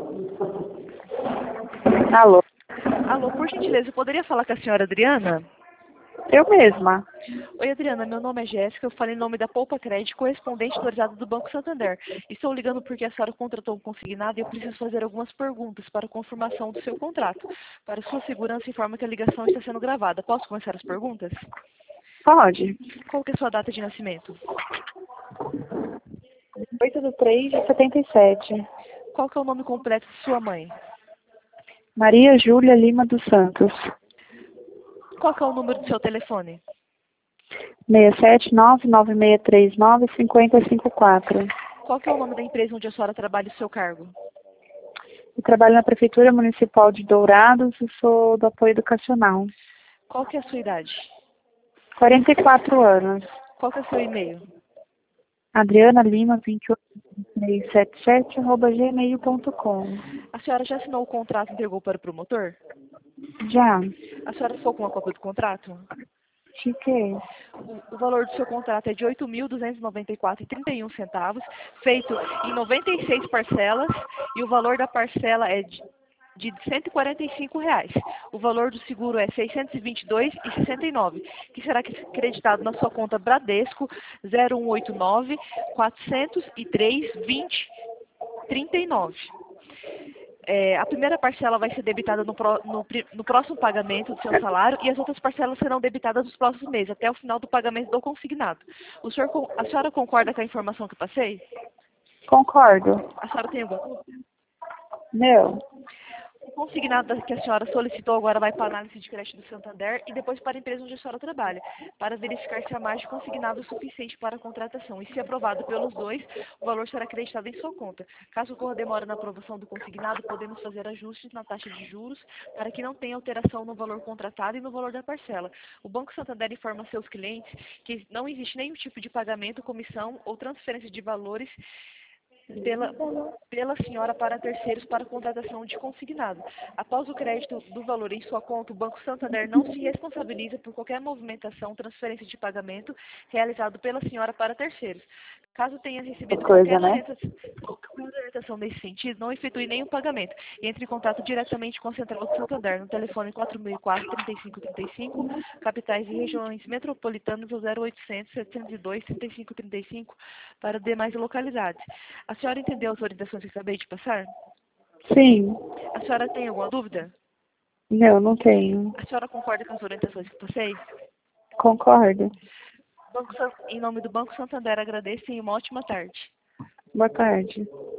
Alô, Alô, por gentileza, eu poderia falar com a senhora Adriana? eu mesma. Oi, Adriana, meu nome é Jéssica, eu falo em nome da Poupa Crédito, correspondente autorizado do Banco Santander. Estou ligando porque a senhora contratou um consignado e eu preciso fazer algumas perguntas para confirmação do seu contrato. Para sua segurança, informa que a ligação está sendo gravada. Posso começar as perguntas? Pode. Qual que é a sua data de nascimento? 8/3/77. Qual que é o nome completo de sua mãe? Maria Júlia Lima dos Santos. Qual que é o número do seu telefone? 67996395054. Qual que é o nome da empresa onde a senhora trabalha e o seu cargo? Eu trabalho na Prefeitura Municipal de Dourados e sou do apoio educacional. Qual que é a sua idade? 44 anos. Qual que é o seu e-mail? Adriana Lima 28377@gmail.com. A senhora já assinou o contrato e entregou para o promotor? Já. A senhora ficou com uma cópia do contrato? Fiquei. O valor do seu contrato é de R$ 8.294,31, feito em 96 parcelas, e o valor da parcela é de R$ 145. O valor do seguro é R$ 622,69, que será creditado na sua conta Bradesco 0189 403 20 39. A primeira parcela vai ser debitada no próximo pagamento do seu salário e as outras parcelas serão debitadas nos próximos meses, até o final do pagamento do consignado. A senhora concorda com a informação que eu passei? Concordo. A senhora tem alguma dúvida? Não. O consignado que a senhora solicitou agora vai para a análise de crédito do Santander e depois para a empresa onde a senhora trabalha, para verificar se a margem consignada é suficiente para a contratação. E se aprovado pelos dois, o valor será acreditado em sua conta. Caso ocorra demora na aprovação do consignado, podemos fazer ajustes na taxa de juros para que não tenha alteração no valor contratado e no valor da parcela. O Banco Santander informa seus clientes que não existe nenhum tipo de pagamento, comissão ou transferência de valores pela senhora para terceiros para contratação de consignado. Após o crédito do valor em sua conta, o Banco Santander não se responsabiliza por qualquer movimentação, transferência de pagamento realizado pela senhora para terceiros. Caso tenha recebido qualquer orientação nesse sentido, não efetue nenhum pagamento. Entre em contato diretamente com a Central do Santander no telefone 4004-3535, capitais e regiões metropolitanas ou 0800 702 3535 para demais localidades. A senhora entendeu as orientações que acabei de passar? Sim. A senhora tem alguma dúvida? Não, não tenho. A senhora concorda com as orientações que passei? Concordo. Em nome do Banco Santander, agradeço e uma ótima tarde. Boa tarde.